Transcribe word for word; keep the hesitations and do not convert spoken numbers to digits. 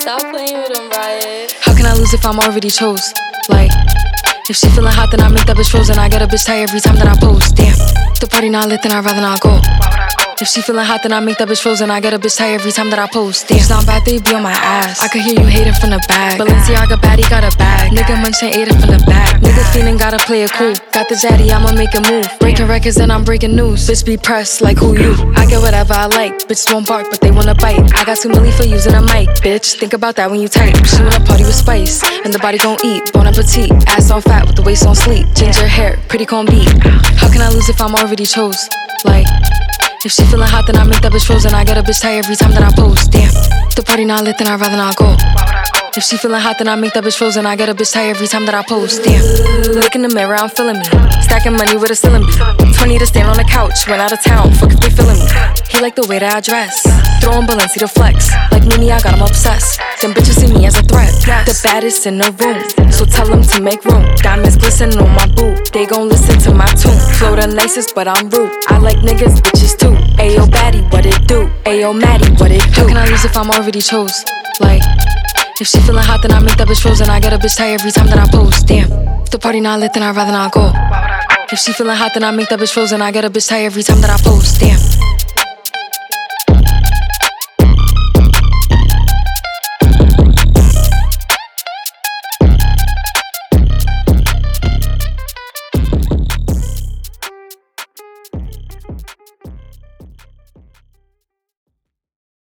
Stop playing with him, Riot. How can I lose if I'm already chose? Like, if she feeling hot, then I make that bitch frozen. I get a bitch tired every time that I post. Damn, the party not lit, then I'd rather not go. If she feeling hot, then I make that bitch frozen. I get a bitch tired every time that I post. Damn, it's not bad, they be on my ass. I could hear you hating from the back. Balenciaga baddie got a bag. Nigga munchin' ate it from the back. Nigga feeling gotta play it cool. Got the zaddy, I'ma make a move. Breaking records, then I'm breaking news. Bitch be pressed like who you? I get whatever I like. Bitches won't bark, but they wanna bite. I got two milli for using a mic. Bitch, think about that when you type. She wanna party with spice, and the body gon' eat. Bon appetit, ass on fat with the waist on sleep. Ginger hair, pretty con beat. How can I lose if I'm already chose? Like, if she feeling hot, then I make that bitch frozen. I get a bitch tired every time that I post. Damn, the party not lit, then I'd rather not go. If she feeling hot, then I make that bitch frozen. I get a bitch tired every time that I post. Damn, look in the mirror, I'm feeling me. Stacking money with a ceiling beat. twenty to stand on the couch, went out of town, fuck if they feeling me. He like the way that I dress, throwing Balenci to flex. Like Mimi, I got him obsessed. Them bitches see me as a threat. The baddest in the room, so tell them to make room. Diamonds glisten on my boot, they gon' listen to my tune. Flow the nicest, but I'm rude. I like niggas, bitches too. Ayo baddie, what it do? Ayo Maddie, what it do? How can I lose if I'm already chose? Like, if she feeling hot, then I make that bitch frozen. I get a bitch tired every time that I post. Damn, if the party not lit, then I'd rather not go. If she feeling hot, then I make that bitch frozen. I get a bitch tired every time that I post. Damn.